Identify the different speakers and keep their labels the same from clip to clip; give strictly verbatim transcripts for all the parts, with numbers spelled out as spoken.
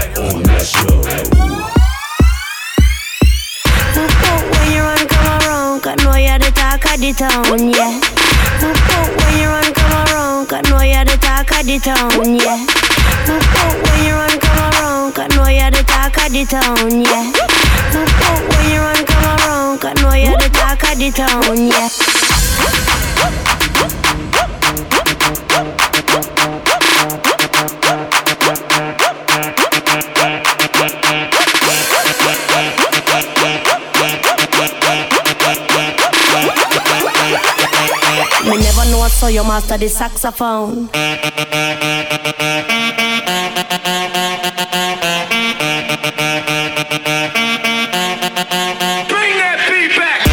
Speaker 1: on the show.
Speaker 2: When you run, come around, cause know you're the talk of the town, yeah. When you run, come around, cause know you're the talk of the town, yeah. When you run, come around, cause know you're the talk of the town, yeah. When you run, come around, cause know you're the talk of the town, yeah. Me never know I saw your master the saxophone.
Speaker 1: Bring that beat back.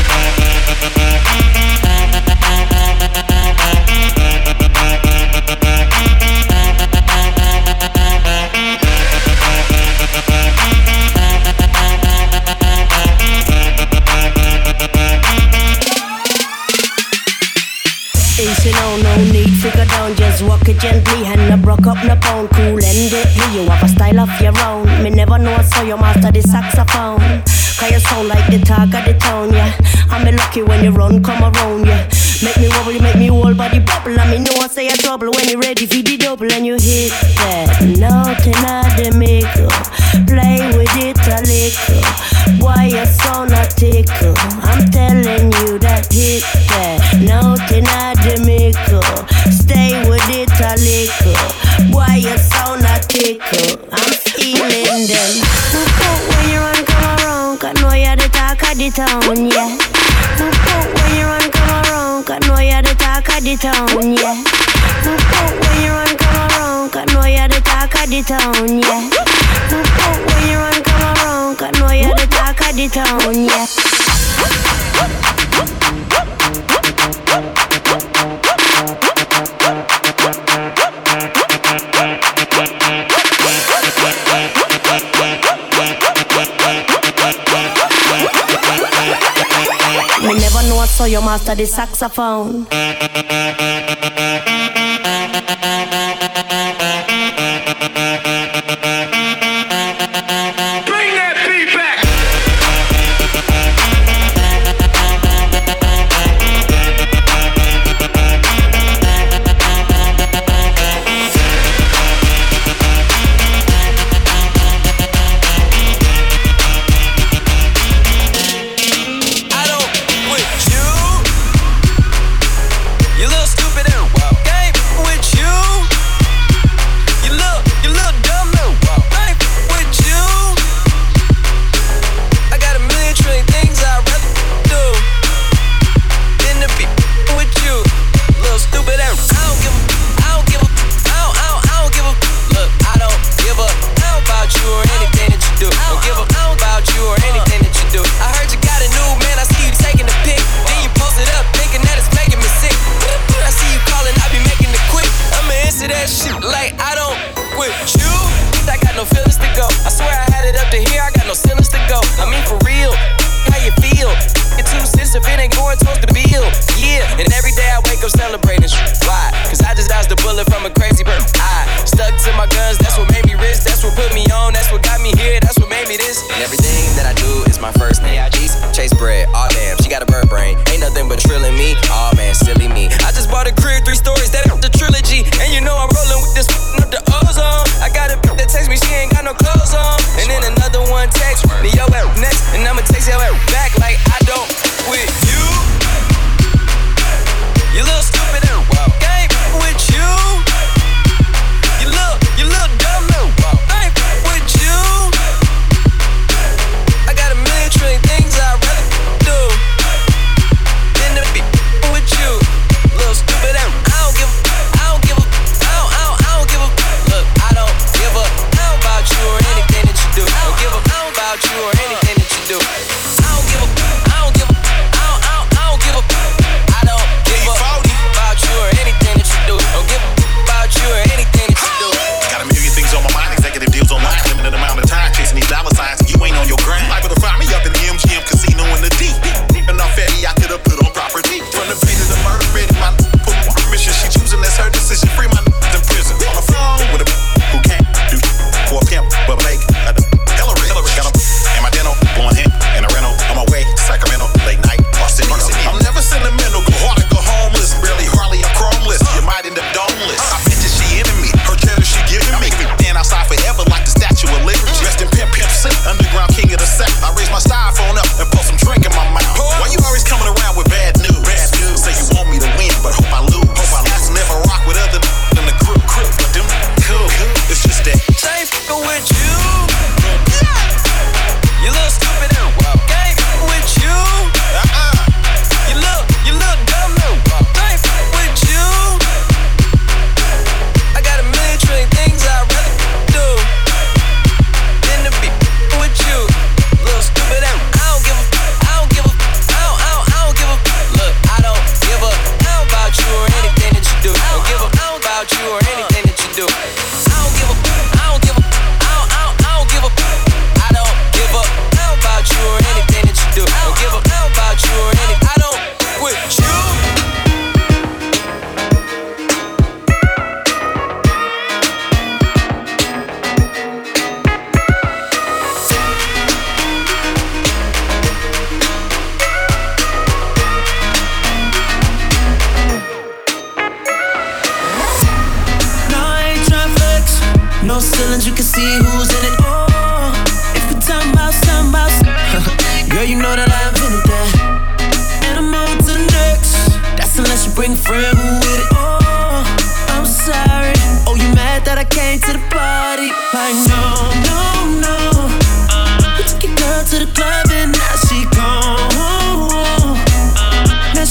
Speaker 2: Easy now, no need figure down, just walk it gently and no broke up no pound, cool and deadly. You have a style of your own. Me never know I saw your master the saxophone. Cause you sound like the talk of the town, yeah. I'm me lucky when you run, come around, yeah. Make me wobble, you make me whole body bubble. And me know I say a trouble when you ready for the double and you hit that nothing I the maker. Play with it a little. Why you sound a tickle? I'm telling you that hit that nothing I the maker. Stay with it a little. Why you sound a tickle? I'm feeling them. When you run, come around, cause know you're the talk of the town, yeah. When you run, come around, cause know you're the talk of the town, yeah. When you run, come around, cause know you're the talk of the town, yeah. When you run, come around, cause know you're the talk of the town, yeah. Me never know I saw your master the saxophone.
Speaker 1: Bring that beat back.
Speaker 3: And you know I'm rolling with this up the ozone. I got a bitch that text me, she ain't got no clothes on.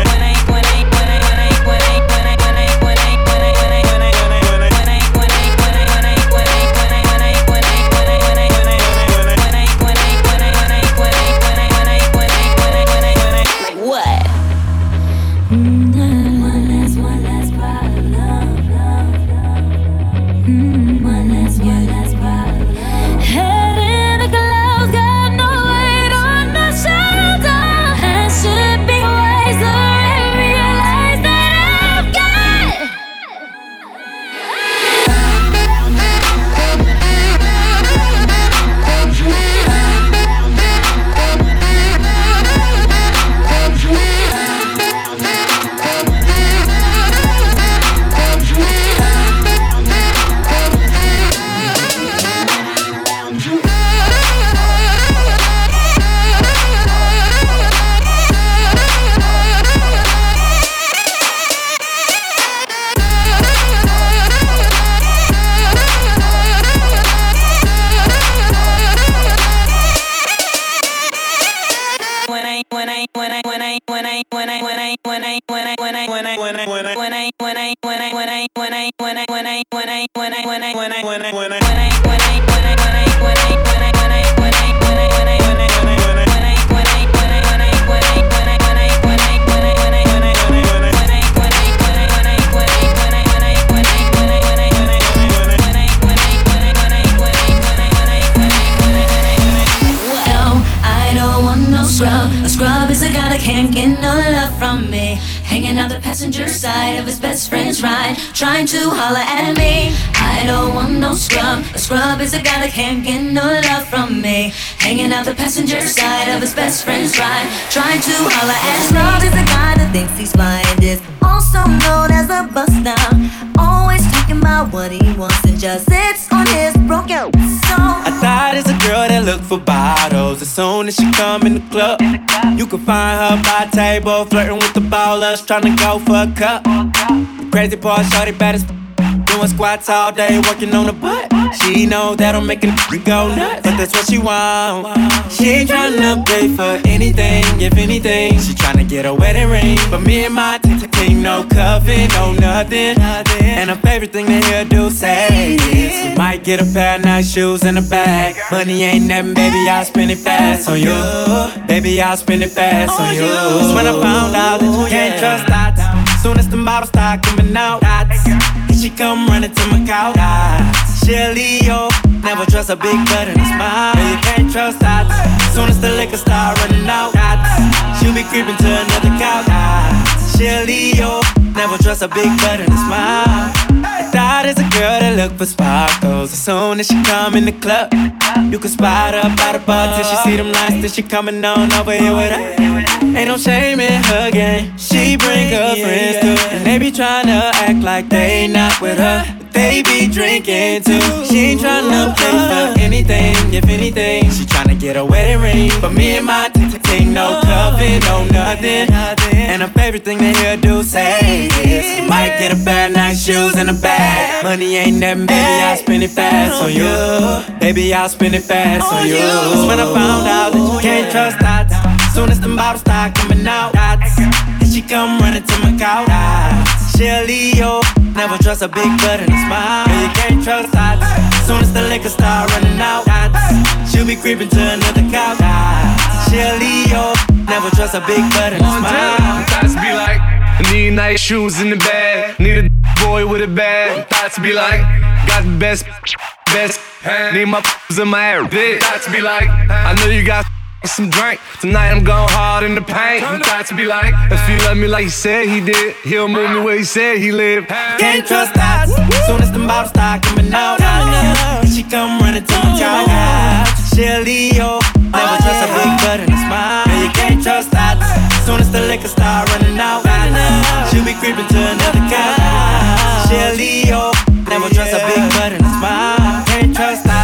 Speaker 3: when I when I when I when I when I when I when I when I when I when I when I when I when I when
Speaker 4: scrub. A scrub is a guy that can't get no love from me. Hanging out the passenger side of his best friend's ride, trying to holler at me. I don't want no scrub. A scrub is a guy that can't get no love from me. Hanging out the passenger side of his best friend's ride, trying to holler at me. Scrub is a guy that thinks he's flying this, also known as a buster. Always talking about what he wants and just sits on his broken soul.
Speaker 5: I thought it's a girl that look for bottles. As soon as she come in the club, you can find her by the table, flirting with the ballers, trying to go for a cup. The crazy part, shorty bad as doing squats all day, working on the butt. She know that'll make a go nuts, but that's what she want. She ain't tryna pay for anything, if anything, she tryna get a wedding ring. But me and my team, no cuffing, no nothing. And her favorite thing to hear do say is, you might get a pair of nice shoes and a bag. Money ain't nothing, baby, I'll spend it fast on you. Baby, I'll spend it fast on you. That's when I found out that you can't trust that. Soon as the bottles start coming out, she come running to my couch. She a Leo, never trust a big butt and a smile. You can't trust that. Soon as the liquor start running out, she'll be creeping to another couch. She a Leo, never trust a big butt and a smile. That is a girl that look for sparkles. As soon as she come in the club, you can spot her by the bar till she see them lights. Then she coming on over here with her. Ain't no shame in her game. She bring her friends too, and they be tryna act like they not with her, but they be drinking too. She ain't tryna pay for anything, if anything, she tryna get a wedding ring. But me and my team, no cuffing, no nothing. And her favorite thing to hear do say is, you might get a pair of nice shoes and a bag. Money ain't nothing, baby, I'll spend it fast on you. Baby, I'll spend it fast on you. That's when I found out that you can't trust that. Soon as the bottles start coming out, and she come running to my couch. She a Leo, never trust a big butt and a smile. You can't trust that. Soon as the liquor start running out, she'll be creeping to another couch. She a Leo, never trust a big butt and a smile.
Speaker 1: Thoughts be like, I need nice shoes in the bag. Need a boy with a bag. Thoughts be like, got the best, best. Need my in my hair. Thoughts be like, I know you got some drink. Tonight I'm going hard in the paint. Thoughts be like, if he love me like he said he did, he'll move me where he said he lived.
Speaker 5: Can't trust that. Soon as the bottles start coming out, she come running to my couch. She a Leo, never trust a big butt and a smile. Yeah, you can't trust that. Soon as the liquor start running out, she'll be creeping to another couch. She a Leo, never trust a big butt and a smile. Can't trust that.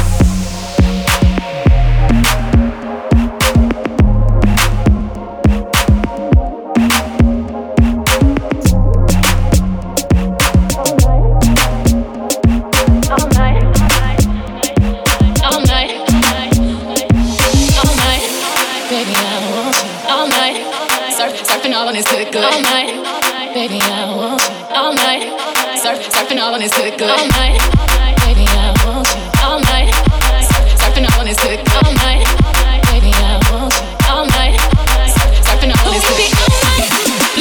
Speaker 6: All on this good good all night, baby. I want you all night. Surf, surfing all on this good good all night, baby. I want you all night. Surf, surfing all on this good good all night, baby. I want you all night. Surf, surfing all on this good good all night.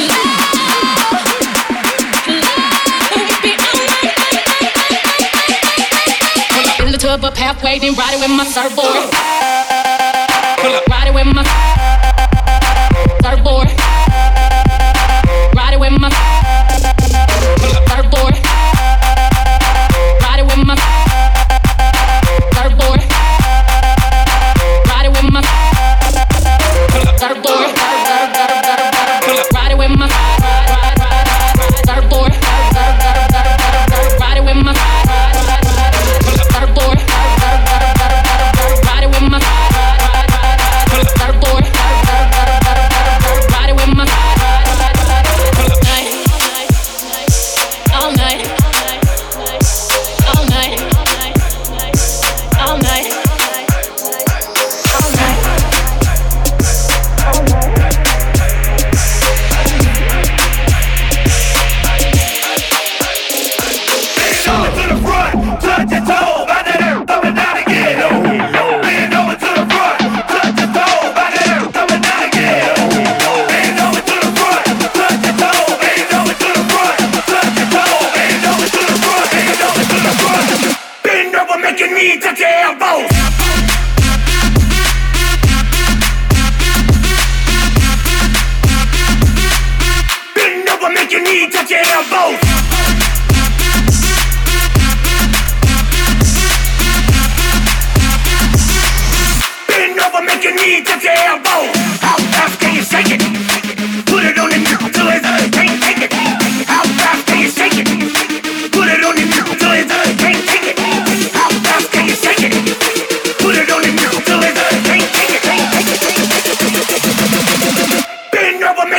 Speaker 6: Fill the tub up halfway, then ride it with my surfboard. Ride it with my surfboard. Ride it with my surfboard. Ride it with my surfboard. Ride it with my surfboard. Ride it with my surfboard. Ride it with my surfboard. Ride it with my surfboard.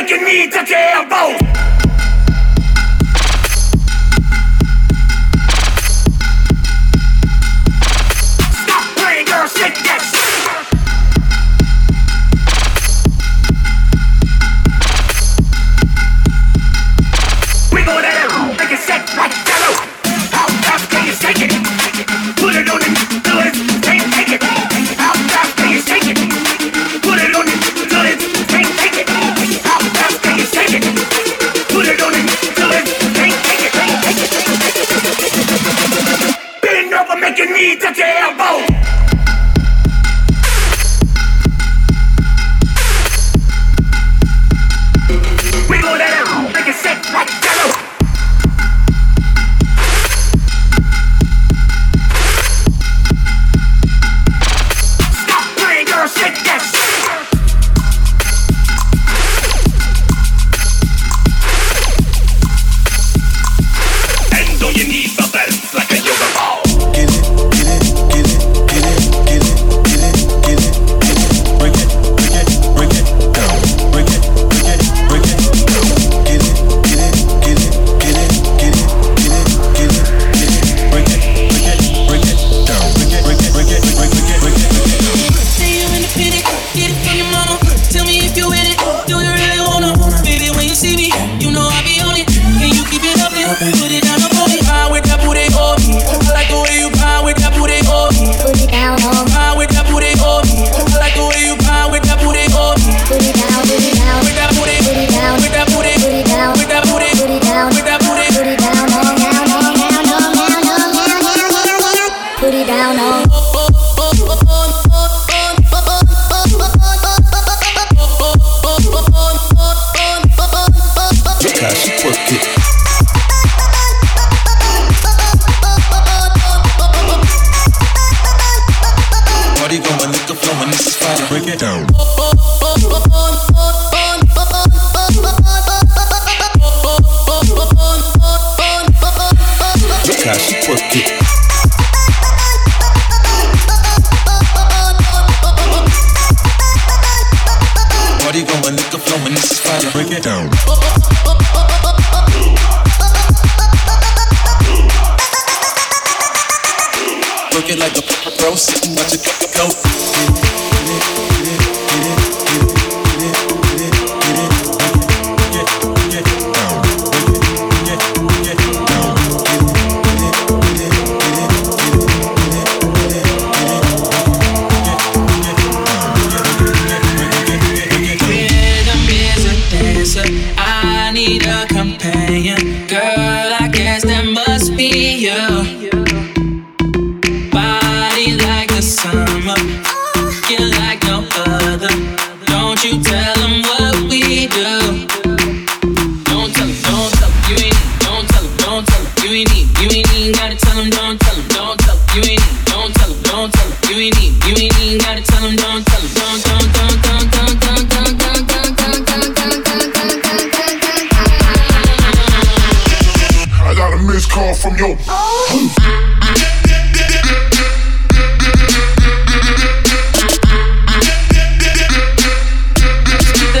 Speaker 7: make you need to care about. Stop playing, girl, shake that shit. Wiggle that out, make it set like jello. How fast can you shake it? Put it on it, till it can't take it. How fast can you shake it? Put it on it, till it can't take it. How fast can you shake it? Put it on it, till it can't take it. Bend over, make your knee touch your elbow. Wiggle that out, make it set like jello. Stop playing, girl, shake that shit. Hands on your knees, so that's like a yoga ball.
Speaker 8: Get it, get it, get it, get it, get it, get it, get it, get it. Break it, break it, break it down. Break it, break it, break it down. Get it, get it, get it, get it, get it, get it, get it, get it. Break it, break it, break it down. Break it, break it, break it, break it, break it, break it.
Speaker 3: Say you independent, get it from your mama. Tell me if you with it, do you really wanna? Baby, when you see me, you know I be on it. Can you keep it up and put it down on me? Power with that booty on me. I like the way you power with that booty on me.
Speaker 4: Put it down on me.
Speaker 3: Power with that booty on me. I like the way you power with that booty on me.
Speaker 4: Put it down, put it down.
Speaker 3: With that booty,
Speaker 4: Put it down.
Speaker 3: with that booty,
Speaker 4: Put it down.
Speaker 3: with that booty,
Speaker 4: Put it down.
Speaker 3: with that booty.
Speaker 4: Put it down, on, down, on, down, on, down, on, down, down, down. Put it down on.
Speaker 8: Look how she twerk it. Party going, liquor flowing, this is fire. Break it down. Look how she twerk it. Party going, liquor flowing, this is fire. Break it down. Work it like a pro, sitting, watch it go.
Speaker 3: Rhythm is a dancer. I need a companion. Girl, I guess that must be you. Body like the summer, you like no other. Don't you tell them what we do. Don't tell them, don't tell them, you ain't need. Don't tell them, don't tell them, you ain't need. You ain't even gotta tell them, don't tell them, don't tell them, you ain't need. Don't tell them, don't tell them, you ain't need. You ain't even gotta tell them, don't tell them, don't, don't, don't, don't, don't, don't, don't, don't, don't, don't, don't, don't, don't, don't.
Speaker 7: I got a missed call from your.
Speaker 3: Keep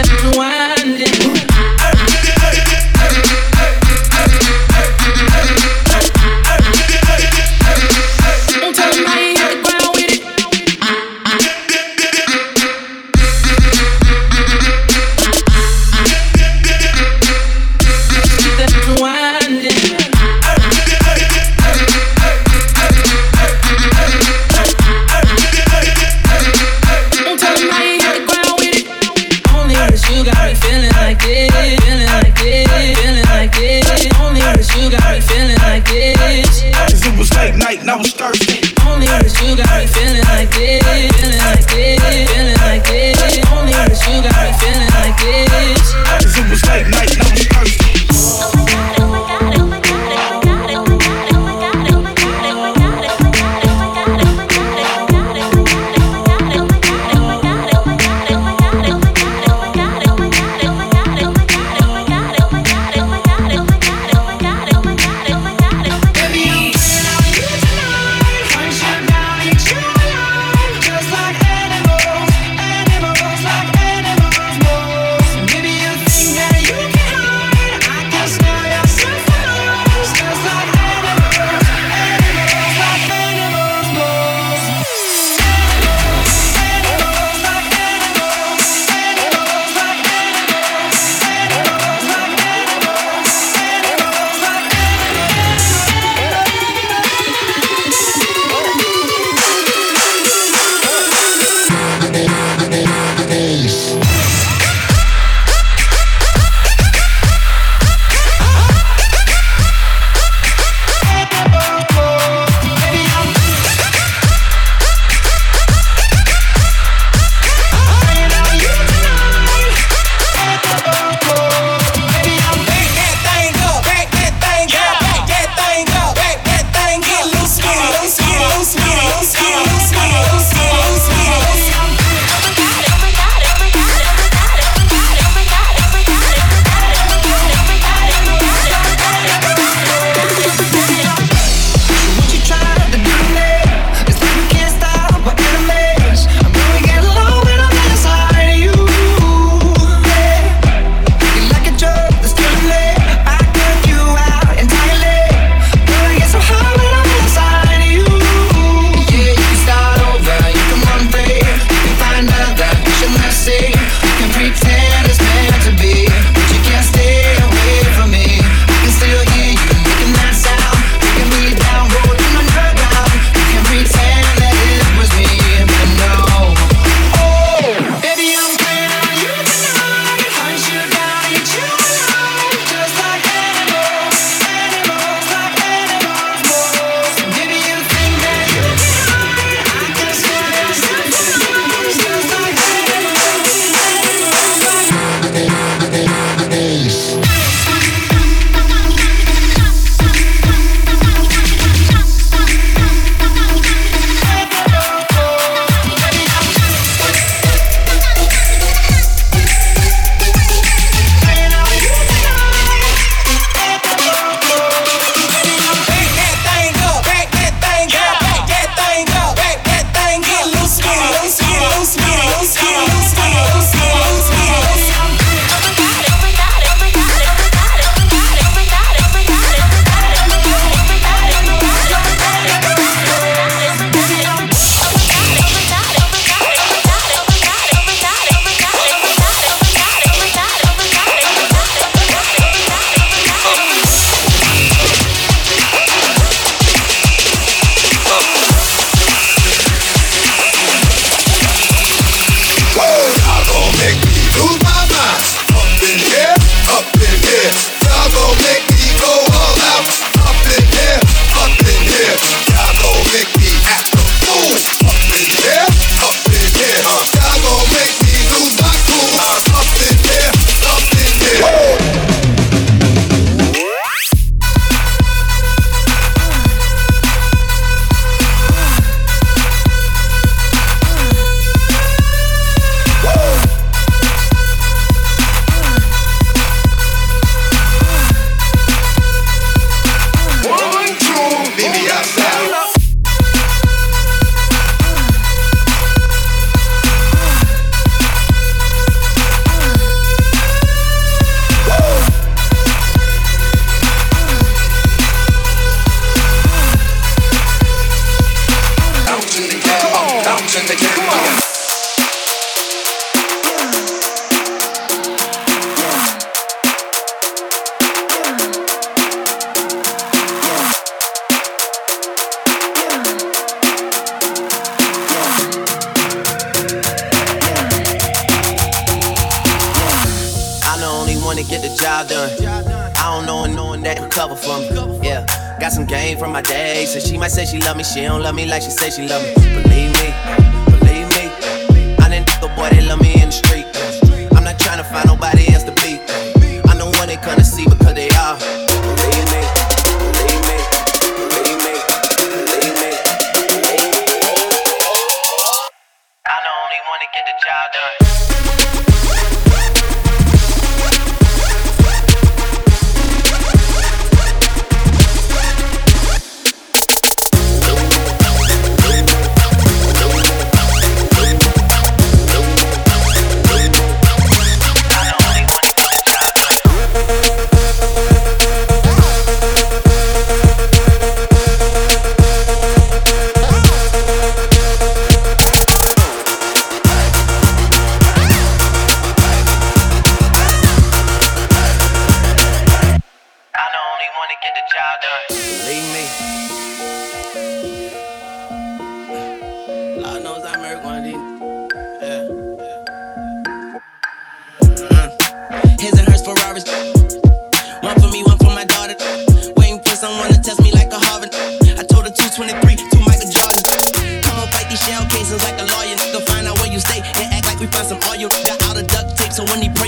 Speaker 9: wanna get the job done. I don't know no one that could cover for me. Yeah, got some game from my day. So she might say she love me, she don't love me like she say she love me. Believe me, believe me, I done the boy that love me in the street. I'm not trying to find nobody else to be. I'm the one they couldn't see because they are. Believe me, believe me, believe me, believe me, believe me. I'm the only one to get the job done.
Speaker 3: When he